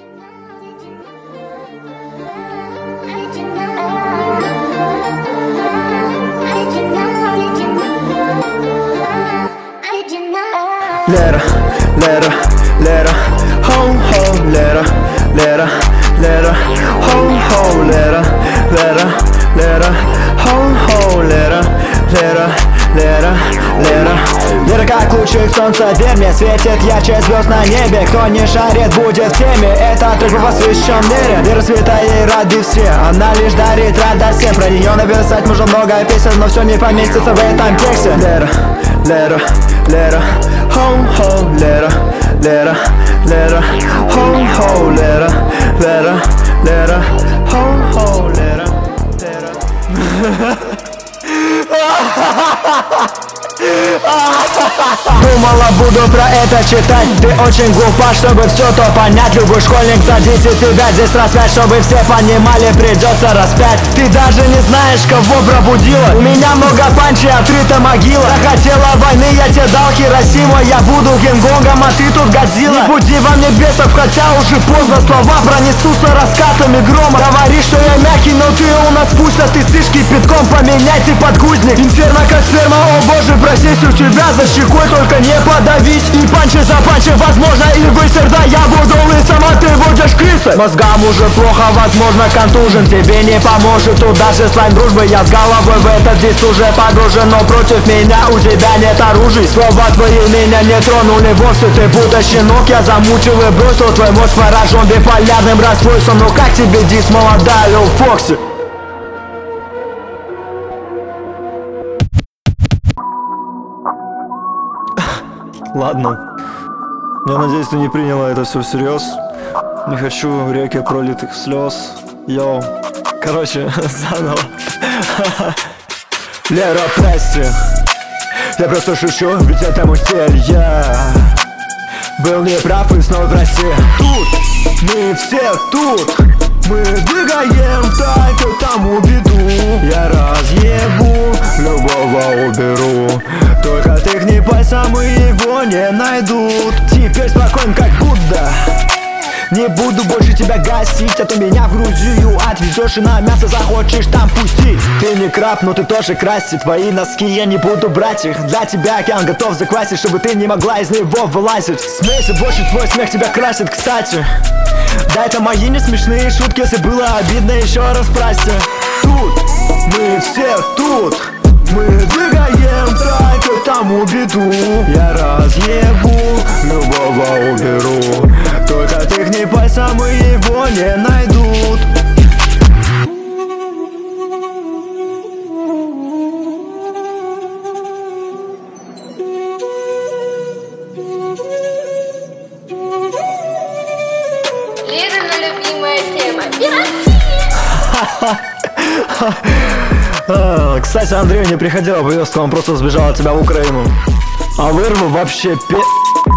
Lera, lera, lera, ho, ho, lera, lera, lera, ho, ho, lera, lera, lera, ho, ho, lera, lera, lera, лера. Лера как лучик солнца, верь мне, светит ярче звезд на небе. Кто не шарит, будет в теме, это только в освещенном мире. Лера святая и рады все, она лишь дарит радость всем. Про нее написать можно много песен, но все не поместится в этом тексте. Лера, лера, лера, ho-ho, lera, lera, lera, ho-ho, lera, lera, lera, ho-ho, lera, lera. Думала, буду про это читать. Ты очень глупа, чтобы все то понять. Любой школьник за 10 тебя здесь распять. Чтобы все понимали, придется распять. Ты даже не знаешь, кого пробудила. У меня много панчи, отрыта могила. Захотела войны, я тебе дал Хиросиму. Я буду Кингонгом, а ты тут Годзилла. Не буди во мне бесов, хотя уже поздно. Слова пронесутся раскатами грома. Говоришь, что я мягкий, но ты у нас пусть. А ты сышь кипятком, поменяйте подгузник. Инферно как сперма, о боже, просись у тебя за щекой, только не подавись. И панчи за панчи, возможно, и высер. Да я буду лысым, а ты будешь крысой. Мозгам уже плохо, возможно, контужен. Тебе не поможет тут даже слайм дружбы. Я с головой в этот диск уже погружен. Но против меня у тебя нет оружия. Слова твои меня не тронули вовсе. Ты будто щенок, я замучил и бросил. Твой мозг поражен биполярным расстройством. Ну как тебе диск, молодая Лил Фокси? Ладно, я надеюсь, ты не приняла это все всерьез. Не хочу реки пролитых слез. Йоу, короче, заново. Лера, прости, я просто шучу, ведь это мой стиль. Я был неправ и снова прости. Тут, мы все тут. Мы двигаем тайку тому беду. Я разъебу, любого уберу. Только тыкни пальцем и его не найдут. Теперь спокоен как Будда. Не буду больше тебя гасить, а то меня в Грузию отвезешь и на мясо захочешь там пустить. Ты не краб, но ты тоже красить. Твои носки я не буду брать их. Для тебя океан готов заквасить, чтобы ты не могла из него вылазить. Смейся больше, твой смех тебя красит, кстати. Да, это мои не смешные шутки, если было обидно, еще раз прости. Тут, мы все тут. Мы двигаем трайку тому беду. Я разъебу, любого уберу. Только тыкни пальцем и его не найдут. Лерина любимая тема — пирожки. Кстати, Андрею не приходила повестка, он просто сбежал от тебя в Украину. А вырву вообще